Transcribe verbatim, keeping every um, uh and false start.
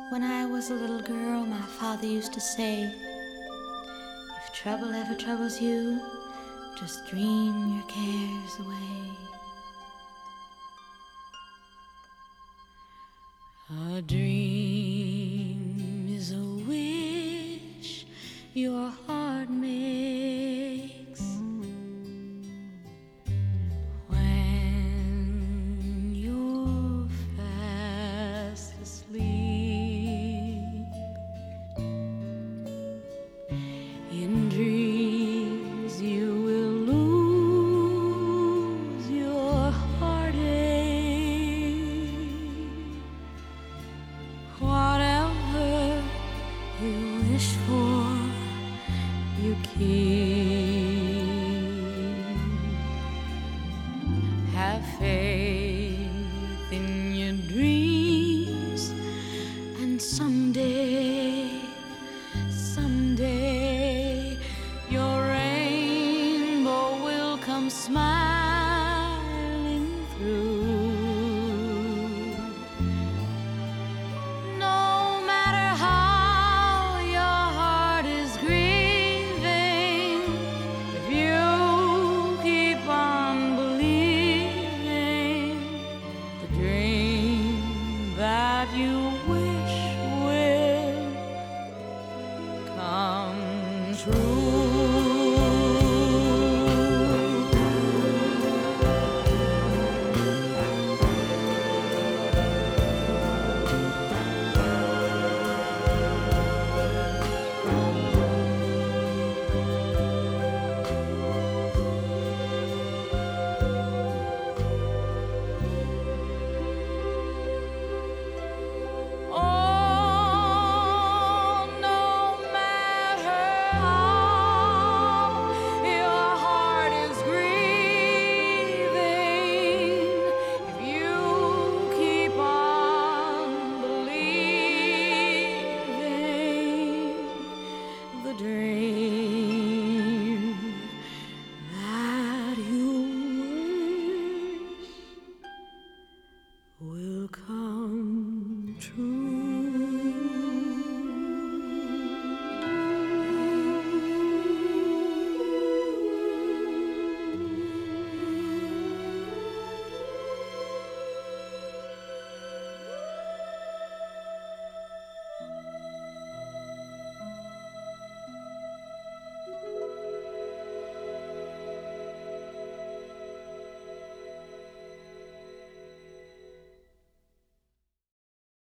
When I was a little girl, my father used to say, if trouble ever troubles you, just dream your cares away. A dream is a wish your heart makes when you're fast asleep. In dreams you will lose your heartache. Whatever you wish for, you keep. Have faith.